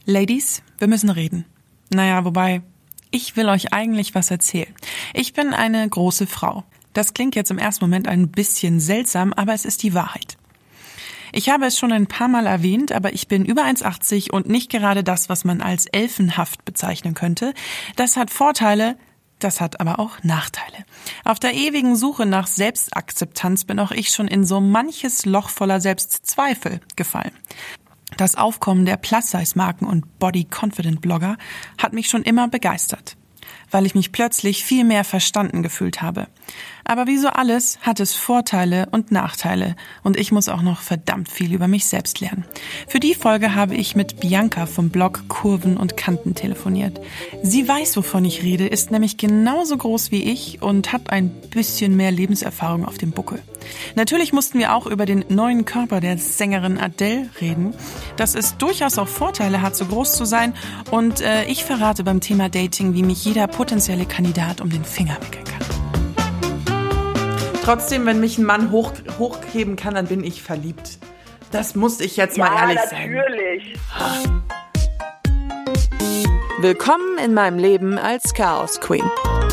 Ladies, wir müssen reden. Naja, wobei, ich will euch eigentlich was erzählen. Ich bin eine große Frau. Das klingt jetzt im ersten Moment ein bisschen seltsam, aber es ist die Wahrheit. Ich habe es schon ein paar Mal erwähnt, aber ich bin über 1,80 und nicht gerade das, was man als elfenhaft bezeichnen könnte. Das hat Vorteile, das hat aber auch Nachteile. Auf der ewigen Suche nach Selbstakzeptanz bin auch ich schon in so manches Loch voller Selbstzweifel gefallen. Das Aufkommen der Plus-Size-Marken und Body-Confident-Blogger hat mich schon immer begeistert, weil ich mich plötzlich viel mehr verstanden gefühlt habe. Aber wie so alles hat es Vorteile und Nachteile und ich muss auch noch verdammt viel über mich selbst lernen. Für die Folge habe ich mit Bianca vom Blog Kurven und Kanten telefoniert. Sie weiß, wovon ich rede, ist nämlich genauso groß wie ich und hat ein bisschen mehr Lebenserfahrung auf dem Buckel. Natürlich mussten wir auch über den neuen Körper der Sängerin Adele reden, dass es durchaus auch Vorteile hat, so groß zu sein und ich verrate beim Thema Dating, wie mich jeder potenzielle Kandidat um den Finger wickeln kann. Trotzdem, wenn mich ein Mann hochheben kann, dann bin ich verliebt. Das muss ich jetzt mal ehrlich sagen. Ja, natürlich. Willkommen in meinem Leben als Chaos Queen.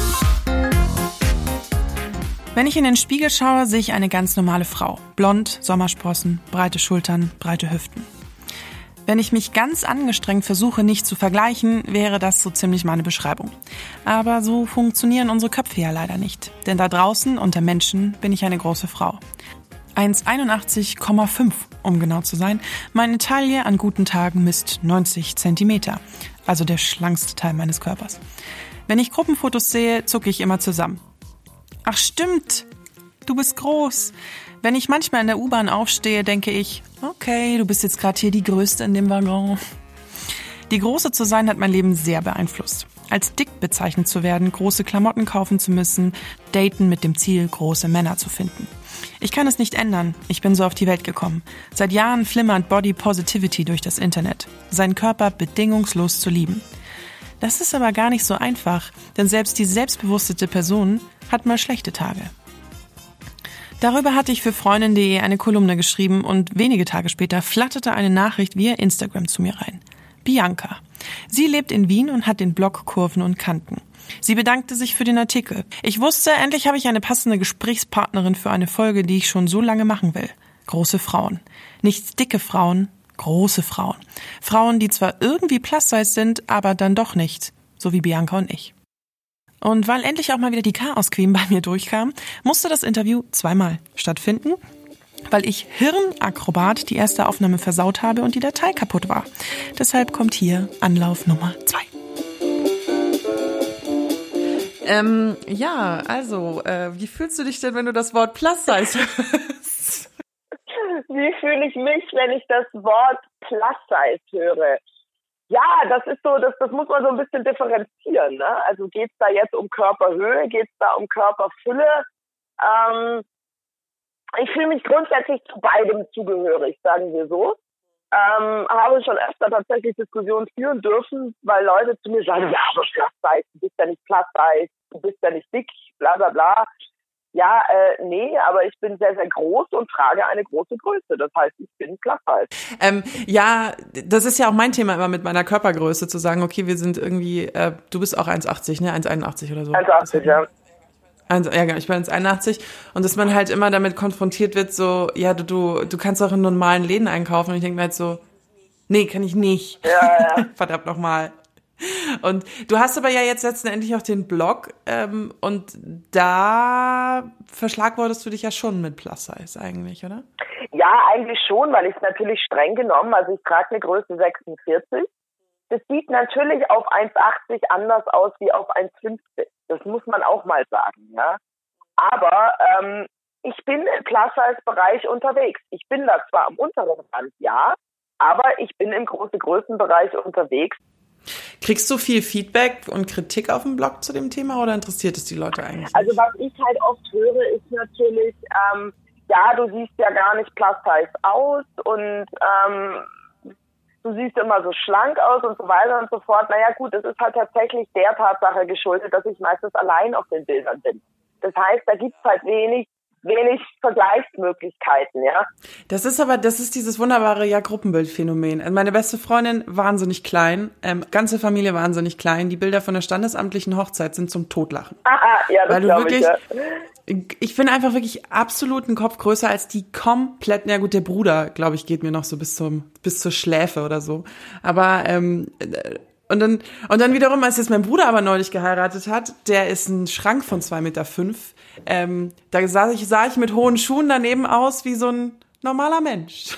Wenn ich in den Spiegel schaue, sehe ich eine ganz normale Frau. Blond, Sommersprossen, breite Schultern, breite Hüften. Wenn ich mich ganz angestrengt versuche, nicht zu vergleichen, wäre das so ziemlich meine Beschreibung. Aber so funktionieren unsere Köpfe ja leider nicht. Denn da draußen, unter Menschen, bin ich eine große Frau. 1,81,5, um genau zu sein. Meine Taille an guten Tagen misst 90 Zentimeter, also der schlankste Teil meines Körpers. Wenn ich Gruppenfotos sehe, zucke ich immer zusammen. Ach stimmt, du bist groß. Wenn ich manchmal in der U-Bahn aufstehe, denke ich, okay, du bist jetzt gerade hier die Größte in dem Waggon. Die Große zu sein hat mein Leben sehr beeinflusst. Als dick bezeichnet zu werden, große Klamotten kaufen zu müssen, daten mit dem Ziel, große Männer zu finden. Ich kann es nicht ändern, ich bin so auf die Welt gekommen. Seit Jahren flimmert Body Positivity durch das Internet, seinen Körper bedingungslos zu lieben. Das ist aber gar nicht so einfach, denn selbst die selbstbewusste Person hat mal schlechte Tage. Darüber hatte ich für Freundin.de eine Kolumne geschrieben und wenige Tage später flatterte eine Nachricht via Instagram zu mir rein. Bianca. Sie lebt in Wien und hat den Blog Kurven und Kanten. Sie bedankte sich für den Artikel. Ich wusste, endlich habe ich eine passende Gesprächspartnerin für eine Folge, die ich schon so lange machen will. Große Frauen. Nicht dicke Frauen, große Frauen. Frauen, die zwar irgendwie plus-size sind, aber dann doch nicht. So wie Bianca und ich. Und weil endlich auch mal wieder die Chaos Queen bei mir durchkam, musste das Interview zweimal stattfinden, weil ich Hirnakrobat die erste Aufnahme versaut habe und die Datei kaputt war. Deshalb kommt hier Anlauf Nummer 2. Wie fühlst du dich denn, wenn du das Wort Plus-Size hörst? Wie fühle ich mich, wenn ich das Wort Plus-Size höre? Ja, das ist so, das muss man so ein bisschen differenzieren, ne? Also geht's da jetzt um Körperhöhe, geht's da um Körperfülle? Ich fühle mich grundsätzlich zu beidem zugehörig, sagen wir so. Habe schon öfter tatsächlich Diskussionen führen dürfen, weil Leute zu mir sagen, ja, aber Plus-Size, du bist ja nicht Plus-Size, du bist ja nicht dick, bla bla bla. Ja, nee, aber ich bin sehr, sehr groß und trage eine große Größe. Das heißt, ich bin Plus-Size. Ja, das ist ja auch mein Thema immer mit meiner Körpergröße, zu sagen, okay, wir sind irgendwie, du bist auch 1,80, ne? 1,81 oder so. 1,80, ja. Ja, genau, ich bin 1,81 und dass man halt immer damit konfrontiert wird, so, ja, du kannst auch in normalen Läden einkaufen und ich denke mir halt so, nee, kann ich nicht. Ja. Verdammt nochmal. Und du hast aber ja jetzt letztendlich auch den Blog und da verschlagwortest du dich ja schon mit Plus-Size eigentlich, oder? Ja, eigentlich schon, weil ich es natürlich streng genommen, also ich trage eine Größe 46. Das sieht natürlich auf 1,80 anders aus wie auf 1,50. Das muss man auch mal sagen, ja. Aber ich bin im Plus-Size-Bereich unterwegs. Ich bin da zwar am unteren Rand, ja, aber ich bin im großen Größenbereich unterwegs. Kriegst du viel Feedback und Kritik auf dem Blog zu dem Thema oder interessiert es die Leute eigentlich nicht? Also was ich halt oft höre, ist natürlich, ja, du siehst ja gar nicht plus-size aus und du siehst immer so schlank aus und so weiter und so fort. Naja gut, es ist halt tatsächlich der Tatsache geschuldet, dass ich meistens allein auf den Bildern bin. Das heißt, da gibt's halt wenig wenig Vergleichsmöglichkeiten, ja. Das ist dieses wunderbare Gruppenbildphänomen. Also meine beste Freundin, wahnsinnig klein, ganze Familie wahnsinnig klein. Die Bilder von der standesamtlichen Hochzeit sind zum Totlachen. Ja, das glaube ich, ja. Ich bin einfach wirklich absolut einen Kopf größer als die kompletten, ja gut, der Bruder, glaube ich, geht mir noch so bis zur Schläfe oder so. Aber, und dann wiederum, als jetzt mein Bruder aber neulich geheiratet hat, der ist ein Schrank von 2,5 Meter. Da sah ich mit hohen Schuhen daneben aus wie so ein normaler Mensch.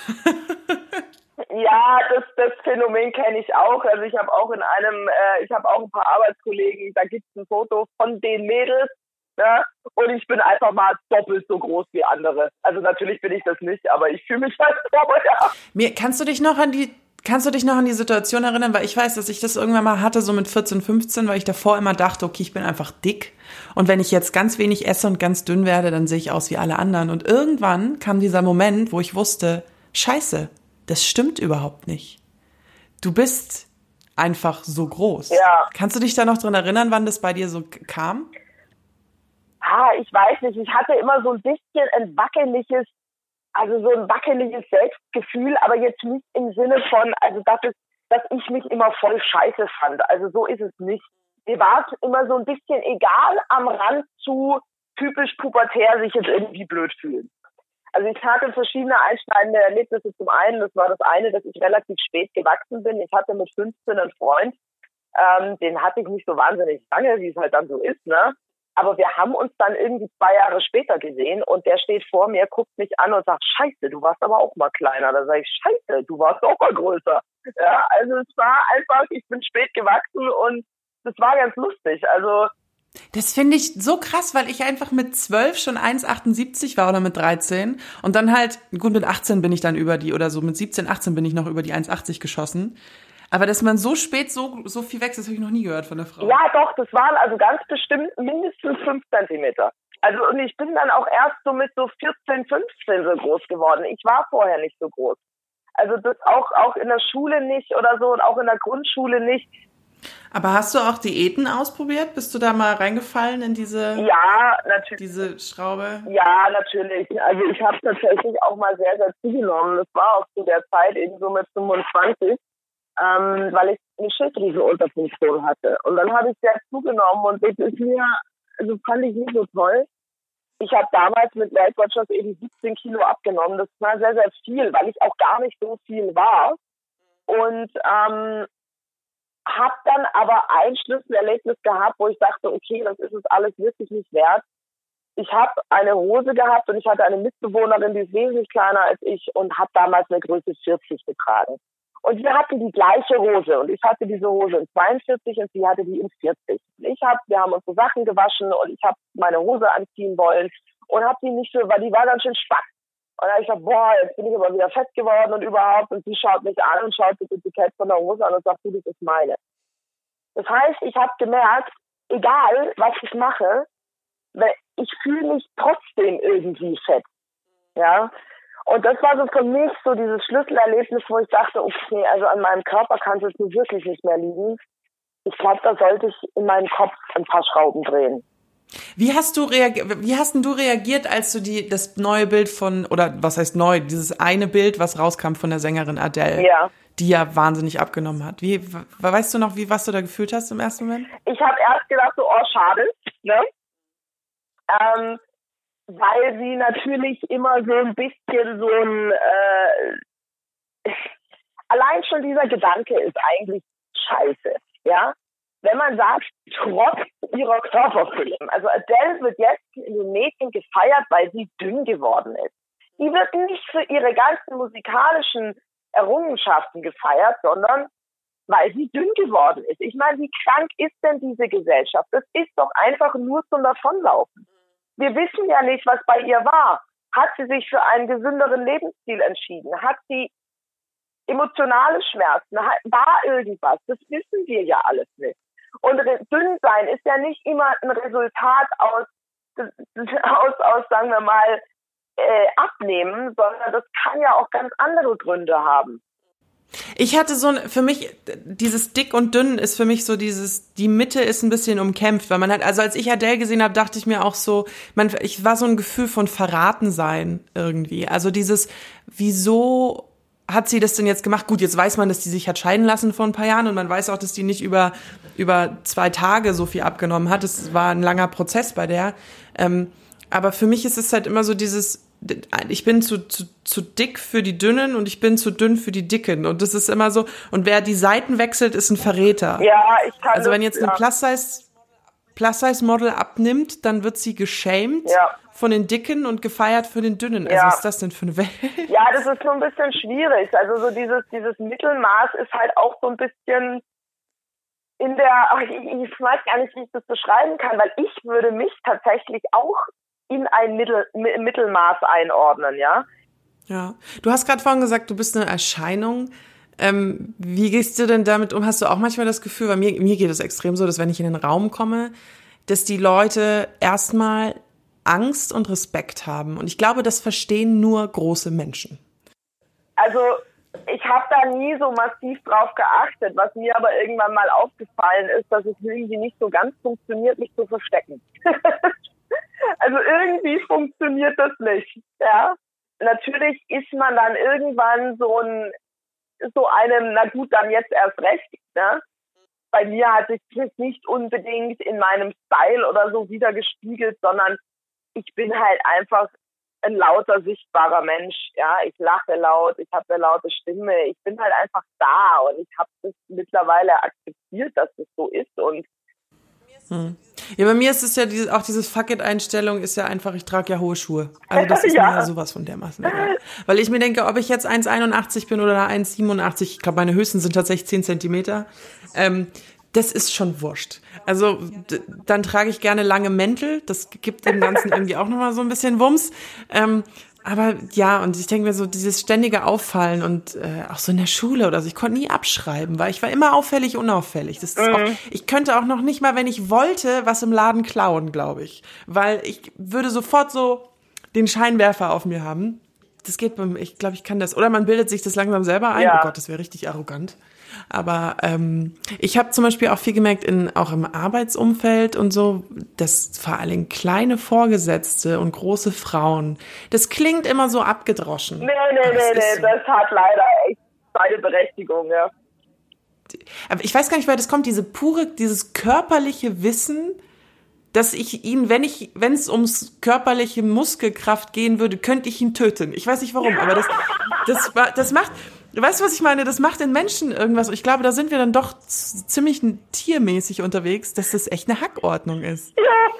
Ja, das Phänomen kenne ich auch. Also ich habe auch ein paar Arbeitskollegen, da gibt es ein Foto von den Mädels, ja, und ich bin einfach mal doppelt so groß wie andere. Also natürlich bin ich das nicht, aber ich fühle mich halt so, ja. Kannst du dich noch an die Situation erinnern? Weil ich weiß, dass ich das irgendwann mal hatte, so mit 14, 15, weil ich davor immer dachte, okay, ich bin einfach dick. Und wenn ich jetzt ganz wenig esse und ganz dünn werde, dann sehe ich aus wie alle anderen. Und irgendwann kam dieser Moment, wo ich wusste, Scheiße, das stimmt überhaupt nicht. Du bist einfach so groß. Ja. Kannst du dich da noch dran erinnern, wann das bei dir so kam? Ich weiß nicht. Ich hatte immer so ein bisschen ein wackeliges Selbstgefühl, aber jetzt nicht im Sinne von, also dass ich mich immer voll scheiße fand. Also so ist es nicht. Mir war es immer so ein bisschen egal am Rand zu typisch pubertär sich jetzt irgendwie blöd fühlen. Also ich hatte verschiedene einschneidende Erlebnisse. Zum einen, das war das eine, dass ich relativ spät gewachsen bin. Ich hatte mit 15 einen Freund, den hatte ich nicht so wahnsinnig lange, wie es halt dann so ist, ne? Aber wir haben uns dann irgendwie 2 Jahre später gesehen und der steht vor mir, guckt mich an und sagt, Scheiße, du warst aber auch mal kleiner. Da sage ich, Scheiße, du warst auch mal größer. Ja, also es war einfach, ich bin spät gewachsen und das war ganz lustig. Also das finde ich so krass, weil ich einfach mit 12 schon 1,78 war oder mit 13 und dann halt, gut, mit 18 bin ich dann mit 17, 18 bin ich noch über die 1,80 geschossen. Aber dass man so spät so viel wächst, das habe ich noch nie gehört von der Frau. Ja, doch, das waren also ganz bestimmt mindestens 5 Zentimeter. Also und ich bin dann auch erst so mit so 14, 15 so groß geworden. Ich war vorher nicht so groß. Also das auch in der Schule nicht oder so und auch in der Grundschule nicht. Aber hast du auch Diäten ausprobiert? Bist du da mal reingefallen in diese Schraube? Ja, natürlich. Also ich habe tatsächlich auch mal sehr, sehr zugenommen. Das war auch zu der Zeit eben so mit 25. Weil ich eine Schilddrüsenunterfunktion hatte. Und dann habe ich sehr zugenommen und das ist mir, also fand ich nicht so toll. Ich habe damals mit Weltwirtschaft eben 17 Kilo abgenommen. Das war sehr, sehr viel, weil ich auch gar nicht so viel war. Und habe dann aber ein Schlüsselerlebnis gehabt, wo ich dachte, okay, das ist es alles wirklich nicht wert. Ich habe eine Hose gehabt und ich hatte eine Mitbewohnerin, die ist wesentlich kleiner als ich und habe damals eine Größe 40 getragen. Und wir hatten die gleiche Hose und ich hatte diese Hose in 42 und sie hatte die in 40. Wir haben unsere Sachen gewaschen und ich habe meine Hose anziehen wollen und habe die nicht so, weil die war ganz schön schwach. Und dann habe ich gesagt, boah, jetzt bin ich aber wieder fett geworden und überhaupt. Und sie schaut mich an und schaut das Etikett von der Hose an und sagt, du, das ist meine. Das heißt, ich habe gemerkt, egal was ich mache, ich fühle mich trotzdem irgendwie fett. Ja. Und das war so für mich so dieses Schlüsselerlebnis, wo ich dachte, okay, also an meinem Körper kann es nun wirklich nicht mehr liegen. Ich glaube, da sollte ich in meinem Kopf ein paar Schrauben drehen. Wie hast denn du reagiert, als du das neue Bild oder was heißt neu, dieses eine Bild, was rauskam von der Sängerin Adele, die ja wahnsinnig abgenommen hat. Weißt du noch, was du da gefühlt hast im ersten Moment? Ich habe erst gedacht, so, oh, schade, ne? Weil sie natürlich immer so ein bisschen so ein, allein schon dieser Gedanke ist eigentlich scheiße, ja. Wenn man sagt, trotz ihrer Körperfülle, also Adele wird jetzt in den Medien gefeiert, weil sie dünn geworden ist. Die wird nicht für ihre ganzen musikalischen Errungenschaften gefeiert, sondern weil sie dünn geworden ist. Ich meine, wie krank ist denn diese Gesellschaft? Das ist doch einfach nur zum Davonlaufen. Wir wissen ja nicht, was bei ihr war. Hat sie sich für einen gesünderen Lebensstil entschieden? Hat sie emotionale Schmerzen? War irgendwas? Das wissen wir ja alles nicht. Und dünn sein ist ja nicht immer ein Resultat aus sagen wir mal, Abnehmen, sondern das kann ja auch ganz andere Gründe haben. Ich hatte für mich, dieses dick und dünn ist für mich so die Mitte ist ein bisschen umkämpft, weil man halt, also als ich Adele gesehen habe, dachte ich mir auch so, ich war so ein Gefühl von Verratensein irgendwie. Also wieso hat sie das denn jetzt gemacht? Gut, jetzt weiß man, dass die sich hat scheiden lassen vor ein paar Jahren und man weiß auch, dass die nicht über 2 Tage so viel abgenommen hat. Es war ein langer Prozess bei der. Aber für mich ist es halt immer so ich bin zu dick für die Dünnen und ich bin zu dünn für die Dicken. Und das ist immer so, und wer die Seiten wechselt, ist ein Verräter. Ja, ich kann Also wenn jetzt ein Plus-Size-Model abnimmt, dann wird sie geschämt von den Dicken und gefeiert für den Dünnen. Also was ist das denn für eine Welt? Ja, das ist so ein bisschen schwierig. Also so dieses Mittelmaß ist halt auch so ein bisschen ich weiß gar nicht, wie ich das beschreiben kann, weil ich würde mich tatsächlich auch in ein Mittelmaß einordnen, ja. Ja, du hast gerade vorhin gesagt, du bist eine Erscheinung. Wie gehst du denn damit um? Hast du auch manchmal das Gefühl, bei mir geht es extrem so, dass wenn ich in den Raum komme, dass die Leute erstmal Angst und Respekt haben. Und ich glaube, das verstehen nur große Menschen. Also ich habe da nie so massiv drauf geachtet. Was mir aber irgendwann mal aufgefallen ist, dass es irgendwie nicht so ganz funktioniert, mich zu verstecken. Also irgendwie funktioniert das nicht, ja. Natürlich ist man dann irgendwann so einem, na gut, dann jetzt erst recht, ne? Bei mir hat sich das nicht unbedingt in meinem Style oder so widergespiegelt, sondern ich bin halt einfach ein lauter, sichtbarer Mensch, ja. Ich lache laut, ich habe eine laute Stimme, ich bin halt einfach da und ich habe das mittlerweile akzeptiert, dass das so ist und Ja, bei mir ist es ja auch diese Fuck-it-Einstellung ist ja einfach, ich trage ja hohe Schuhe. Also das ist mir ja sowas von dermaßen egal. Weil ich mir denke, ob ich jetzt 1,81 bin oder 1,87, ich glaube, meine Höchsten sind tatsächlich 10 Zentimeter, das ist schon wurscht. Also dann trage ich gerne lange Mäntel, das gibt dem Ganzen irgendwie auch nochmal so ein bisschen Wumms. Aber ja, und ich denke mir so, dieses ständige Auffallen und auch so in der Schule oder so, ich konnte nie abschreiben, weil ich war immer auffällig, unauffällig. Das ist auch, ich könnte auch noch nicht mal, wenn ich wollte, was im Laden klauen, glaube ich. Weil ich würde sofort so den Scheinwerfer auf mir haben. Das geht bei mir, ich glaube, ich kann das. Oder man bildet sich das langsam selber ein. Ja. Oh Gott, das wäre richtig arrogant. Aber ich habe zum Beispiel auch viel gemerkt, auch im Arbeitsumfeld und so, dass vor allem kleine Vorgesetzte und große Frauen, das klingt immer so abgedroschen. Nee, das hat leider echt seine Berechtigung, ja. Aber ich weiß gar nicht, woher das kommt, dieses körperliche Wissen, dass ich ihn, wenn es ums körperliche Muskelkraft gehen würde, könnte ich ihn töten. Ich weiß nicht warum, aber das macht, weißt du, was ich meine? Das macht den Menschen irgendwas. Ich glaube, da sind wir dann doch ziemlich tiermäßig unterwegs, dass das echt eine Hackordnung ist.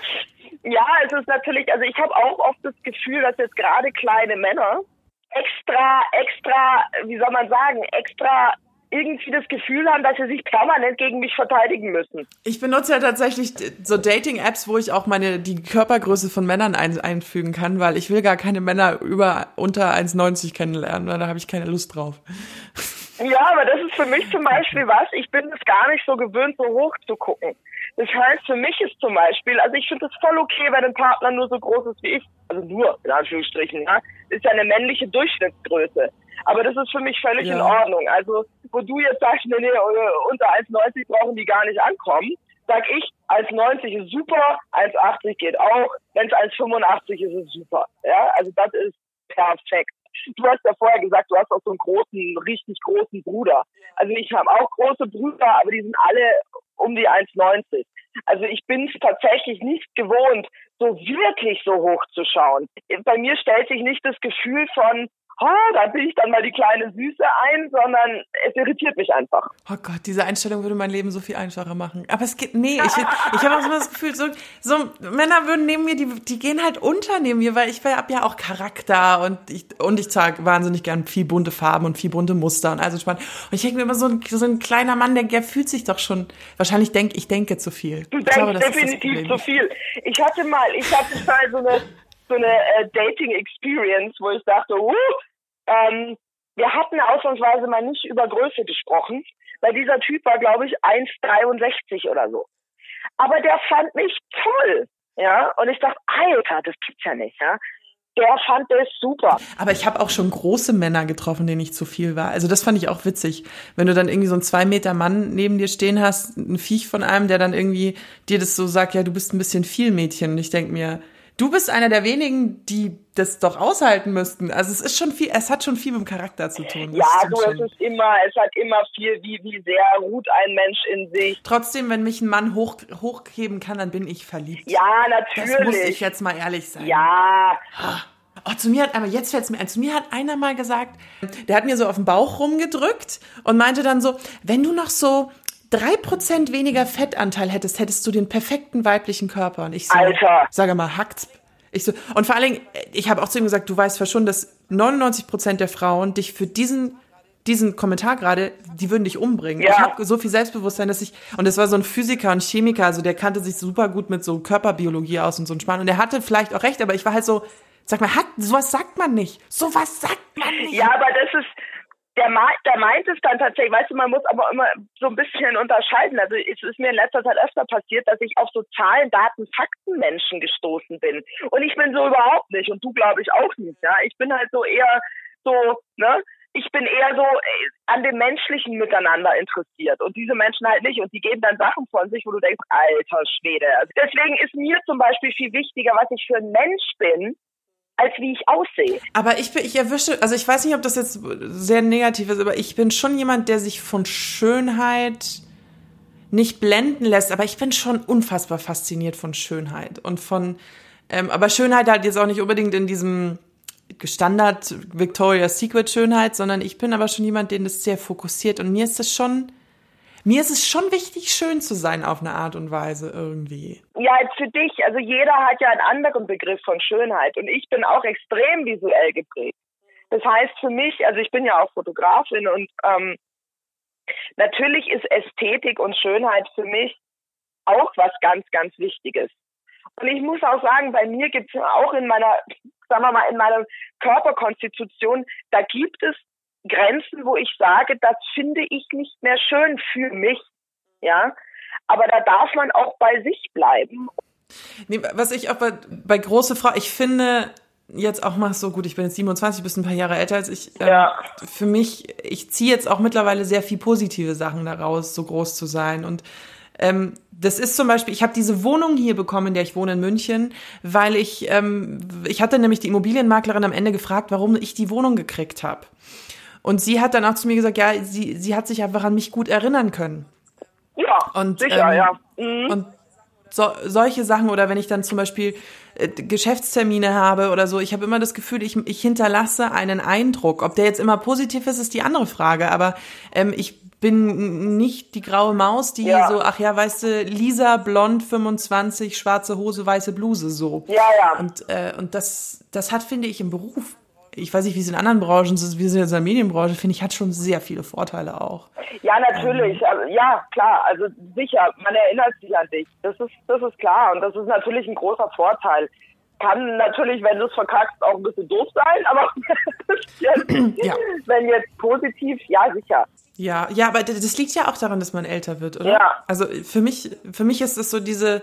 Ja, es ist natürlich, also ich habe auch oft das Gefühl, dass jetzt gerade kleine Männer extra, wie soll man sagen, extra irgendwie das Gefühl haben, dass sie sich permanent gegen mich verteidigen müssen. Ich benutze ja tatsächlich so Dating-Apps, wo ich auch die Körpergröße von Männern einfügen kann, weil ich will gar keine Männer unter 1,90 kennenlernen, weil da habe ich keine Lust drauf. Ja, aber das ist für mich zum Beispiel was, ich bin es gar nicht so gewöhnt, so hoch zu gucken. Das heißt, für mich ist zum Beispiel, also ich finde es voll okay, wenn ein Partner nur so groß ist wie ich, also nur, in Anführungsstrichen, ja, ist ja eine männliche Durchschnittsgröße. Aber das ist für mich völlig in Ordnung. Also, wo du jetzt sagst, nee, unter 1,90 brauchen die gar nicht ankommen, sag ich, 1,90 ist super, 1,80 geht auch, wenn es 1,85 ist, ist super. Ja, also das ist perfekt. Du hast ja vorher gesagt, du hast auch so einen richtig großen Bruder. Also ich habe auch große Brüder, aber die sind alle um die 1,90. Also ich bin es tatsächlich nicht gewohnt, so wirklich so hoch zu schauen. Bei mir stellt sich nicht das Gefühl von, da bin ich dann mal die kleine Süße ein, sondern es irritiert mich einfach. Oh Gott, diese Einstellung würde mein Leben so viel einfacher machen. Aber es geht, ich habe auch so das Gefühl, so Männer würden neben mir, die gehen halt unter neben mir, weil ich habe ja auch Charakter und ich trage wahnsinnig gern viel bunte Farben und viel bunte Muster und also spannend. Und ich denke mir immer, so ein kleiner Mann, der fühlt sich doch schon, wahrscheinlich ich denke zu viel. Du denkst definitiv zu viel. Ich hatte mal so eine Dating-Experience, wo ich dachte, wir hatten ausnahmsweise mal nicht über Größe gesprochen, weil dieser Typ war, glaube ich, 1,63 oder so. Aber der fand mich toll, ja, und ich dachte, Alter, das gibt's ja nicht, ja. der fand das super. Aber ich habe auch schon große Männer getroffen, denen ich zu viel war. Also das fand ich auch witzig. Wenn du dann irgendwie so einen 2 Meter Mann neben dir stehen hast, ein Viech von einem, der dann irgendwie dir das so sagt, ja, du bist ein bisschen viel Mädchen. Und ich denk mir, du bist einer der wenigen, die das doch aushalten müssten. Also es ist schon viel, es hat schon viel mit dem Charakter zu tun. Ja, es hat immer viel, wie sehr ruht ein Mensch in sich. Trotzdem, wenn mich ein Mann hochheben kann, dann bin ich verliebt. Ja, natürlich. Das muss ich jetzt mal ehrlich sein. Ja. Oh, jetzt fällt's mir ein, zu mir hat einer mal gesagt, der hat mir so auf den Bauch rumgedrückt und meinte dann so, wenn du noch so 3% weniger Fettanteil hättest du den perfekten weiblichen Körper. Und ich so, Alter. Sag mal, hackt's. Ich so, und vor allen Dingen, ich habe auch zu ihm gesagt, du weißt schon, dass 99% der Frauen dich für diesen Kommentar gerade, die würden dich umbringen. Ja. Ich habe so viel Selbstbewusstsein, und es war so ein Physiker und Chemiker, also der kannte sich super gut mit so Körperbiologie aus und so ein Spann. Und der hatte vielleicht auch recht, aber ich war halt so, sag mal, sowas sagt man nicht. Sowas sagt man nicht. Ja, aber das ist, der meint es dann tatsächlich, weißt du, man muss aber immer so ein bisschen unterscheiden. Also es ist mir in letzter Zeit öfter passiert, dass ich auf so Zahlen, Daten, Fakten-Menschen gestoßen bin. Und ich bin so überhaupt nicht und du glaube ich auch nicht, ja. Ich bin halt so eher so, ne? Ich bin eher so an dem menschlichen Miteinander interessiert und diese Menschen halt nicht und die geben dann Sachen von sich, wo du denkst, alter Schwede. Also deswegen ist mir zum Beispiel viel wichtiger, was ich für ein Mensch bin, als wie ich aussehe. Aber ich erwische, also ich weiß nicht, ob das jetzt sehr negativ ist, aber ich bin schon jemand, der sich von Schönheit nicht blenden lässt, aber ich bin schon unfassbar fasziniert von Schönheit und aber Schönheit halt jetzt auch nicht unbedingt in diesem Standard Victoria's Secret Schönheit, sondern ich bin aber schon jemand, den das sehr fokussiert und mir ist es schon wichtig, schön zu sein auf eine Art und Weise irgendwie. Ja, jetzt für dich, also jeder hat ja einen anderen Begriff von Schönheit und ich bin auch extrem visuell geprägt. Das heißt für mich, also ich bin ja auch Fotografin und natürlich ist Ästhetik und Schönheit für mich auch was ganz, ganz Wichtiges. Und ich muss auch sagen, bei mir gibt es auch in meiner Körperkonstitution, da gibt es Grenzen, wo ich sage, das finde ich nicht mehr schön für mich, ja. Aber da darf man auch bei sich bleiben. Nee, was ich auch bei große Frau, ich finde jetzt auch mal so gut, ich bin jetzt 27, bist ein paar Jahre älter als ich. Für mich, ich ziehe jetzt auch mittlerweile sehr viel positive Sachen daraus, so groß zu sein und das ist zum Beispiel, ich habe diese Wohnung hier bekommen, in der ich wohne in München, weil ich hatte nämlich die Immobilienmaklerin am Ende gefragt, warum ich die Wohnung gekriegt habe. Und sie hat dann auch zu mir gesagt, ja, sie hat sich einfach an mich gut erinnern können. Ja, und, sicher, ja. Und solche Sachen, oder wenn ich dann zum Beispiel Geschäftstermine habe oder so, ich habe immer das Gefühl, ich hinterlasse einen Eindruck. Ob der jetzt immer positiv ist die andere Frage, aber ich bin nicht die graue Maus, die so, ach ja, weißt du, Lisa, blond, 25, schwarze Hose, weiße Bluse, so. Ja, ja. Und das hat, finde ich, im Beruf, ich weiß nicht, wie es in anderen Branchen ist, wir sind jetzt in der Medienbranche, finde ich, hat schon sehr viele Vorteile auch. Ja, natürlich. Also, ja, klar. Also sicher, man erinnert sich an dich. Das ist klar. Und das ist natürlich ein großer Vorteil. Kann natürlich, wenn du es verkackst, auch ein bisschen doof sein, aber wenn jetzt positiv, ja, sicher. Ja, aber das liegt ja auch daran, dass man älter wird, oder? Ja. Also für mich ist es so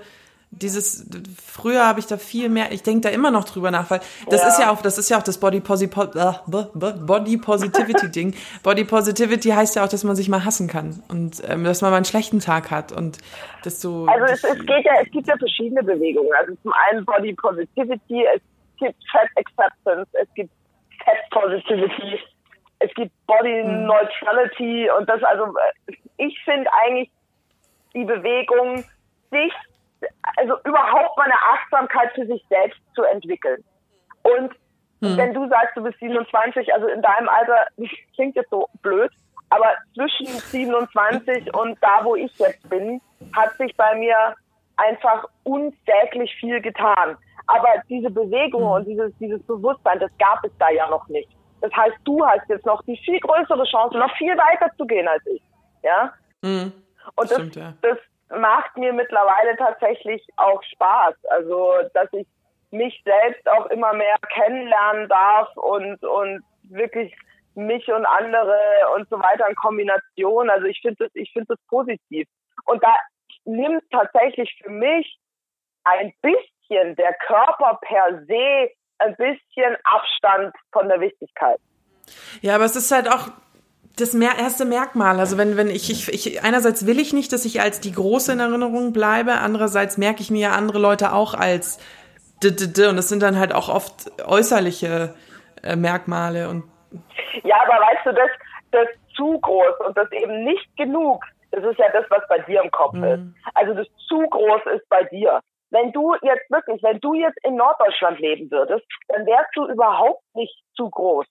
früher habe ich da viel mehr, ich denke da immer noch drüber nach, weil das ist ja auch das Body Positivity Ding. Body Positivity heißt ja auch, dass man sich mal hassen kann und dass man mal einen schlechten Tag hat und dass du. Also es gibt ja verschiedene Bewegungen. Also zum einen Body Positivity, es gibt Fat Acceptance, es gibt Fat Positivity, es gibt Body Neutrality und das, also ich finde eigentlich die Bewegung, also überhaupt mal eine Achtsamkeit für sich selbst zu entwickeln. Und wenn du sagst, du bist 27, also in deinem Alter, das klingt jetzt so blöd, aber zwischen 27 und da, wo ich jetzt bin, hat sich bei mir einfach unsäglich viel getan. Aber diese Bewegung und dieses Bewusstsein, das gab es da ja noch nicht. Das heißt, du hast jetzt noch die viel größere Chance, noch viel weiter zu gehen als ich. Ja? Und das macht mir mittlerweile tatsächlich auch Spaß. Also, dass ich mich selbst auch immer mehr kennenlernen darf und wirklich mich und andere und so weiter in Kombination. Also ich finde das positiv. Und da nimmt tatsächlich für mich ein bisschen der Körper per se ein bisschen Abstand von der Wichtigkeit. Ja, aber es ist halt auch das erste Merkmal. Also wenn ich einerseits will ich nicht, dass ich als die Große in Erinnerung bleibe, andererseits merke ich mir ja andere Leute auch als und das sind dann halt auch oft äußerliche Merkmale. Und ja, aber weißt du, das zu groß und das eben nicht genug, das ist ja das, was bei dir im Kopf ist. Also das zu groß ist bei dir. Wenn du jetzt in Norddeutschland leben würdest, dann wärst du überhaupt nicht zu groß.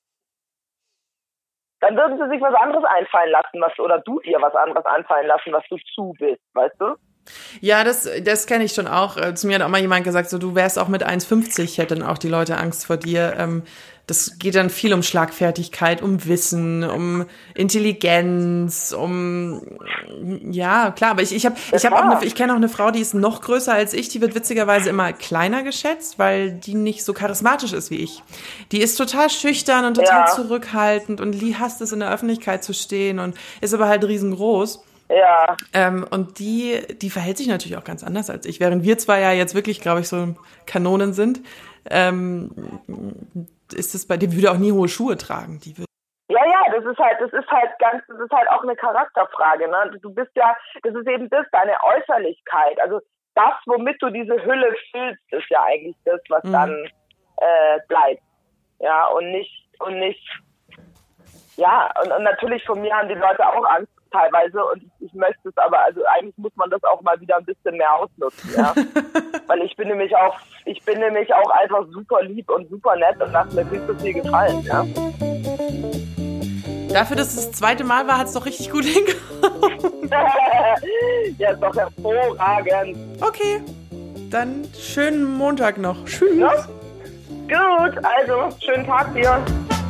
Dann würden sie sich was anderes einfallen lassen, oder du dir was anderes einfallen lassen, was du zu bist, weißt du? Ja, das kenne ich schon auch. Zu mir hat auch mal jemand gesagt, so du wärst auch mit 1,50, hätten auch die Leute Angst vor dir. Das geht dann viel um Schlagfertigkeit, um Wissen, um Intelligenz, ja, klar, aber ich kenne auch eine Frau, die ist noch größer als ich, die wird witzigerweise immer kleiner geschätzt, weil die nicht so charismatisch ist wie ich. Die ist total schüchtern und total zurückhaltend und hasst es, in der Öffentlichkeit zu stehen und ist aber halt riesengroß. Ja. Und die verhält sich natürlich auch ganz anders als ich. Während wir zwei ja jetzt wirklich, glaube ich, so Kanonen sind, ist es bei dir, würde auch nie hohe Schuhe tragen. Ja, das ist halt auch eine Charakterfrage, ne? Du bist ja, das ist eben deine Äußerlichkeit. Also das, womit du diese Hülle füllst, ist ja eigentlich das, was dann bleibt. Ja, und nicht, ja, und natürlich von mir haben die Leute auch Angst teilweise und ich möchte es aber, also eigentlich muss man das auch mal wieder ein bisschen mehr ausnutzen, ja. Weil ich bin nämlich auch einfach super lieb und super nett und lasse mir viel zu viel gefallen, ja. Dafür, dass es das zweite Mal war, hat es doch richtig gut hingehauen. Ja, ist doch hervorragend. Okay, dann schönen Montag noch. Tschüss. Ja? Gut, also schönen Tag dir.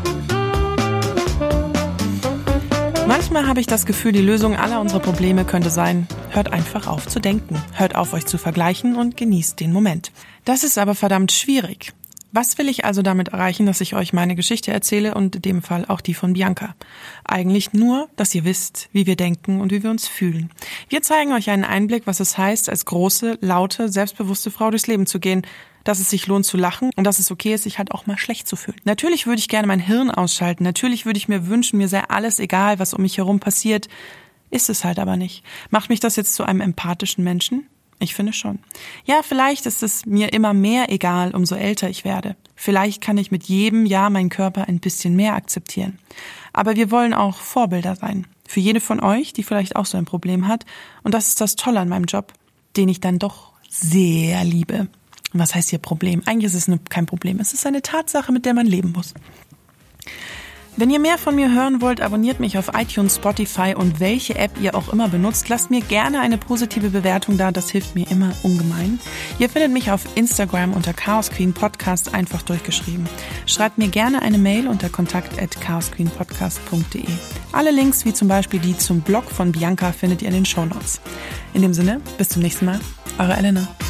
Manchmal habe ich das Gefühl, die Lösung aller unserer Probleme könnte sein, hört einfach auf zu denken, hört auf, euch zu vergleichen und genießt den Moment. Das ist aber verdammt schwierig. Was will ich also damit erreichen, dass ich euch meine Geschichte erzähle und in dem Fall auch die von Bianca? Eigentlich nur, dass ihr wisst, wie wir denken und wie wir uns fühlen. Wir zeigen euch einen Einblick, was es heißt, als große, laute, selbstbewusste Frau durchs Leben zu gehen, dass es sich lohnt zu lachen und dass es okay ist, sich halt auch mal schlecht zu fühlen. Natürlich würde ich gerne mein Hirn ausschalten, natürlich würde ich mir wünschen, mir sei alles egal, was um mich herum passiert. Ist es halt aber nicht. Macht mich das jetzt zu einem empathischen Menschen? Ich finde schon. Ja, vielleicht ist es mir immer mehr egal, umso älter ich werde. Vielleicht kann ich mit jedem Jahr meinen Körper ein bisschen mehr akzeptieren. Aber wir wollen auch Vorbilder sein. Für jede von euch, die vielleicht auch so ein Problem hat. Und das ist das Tolle an meinem Job, den ich dann doch sehr liebe. Und was heißt hier Problem? Eigentlich ist es kein Problem. Es ist eine Tatsache, mit der man leben muss. Wenn ihr mehr von mir hören wollt, abonniert mich auf iTunes, Spotify und welche App ihr auch immer benutzt. Lasst mir gerne eine positive Bewertung da, das hilft mir immer ungemein. Ihr findet mich auf Instagram unter Chaos Queen Podcast, einfach durchgeschrieben. Schreibt mir gerne eine Mail unter kontakt@chaosqueenpodcast.de. Alle Links, wie zum Beispiel die zum Blog von Bianca, findet ihr in den Shownotes. In dem Sinne, bis zum nächsten Mal, eure Elena.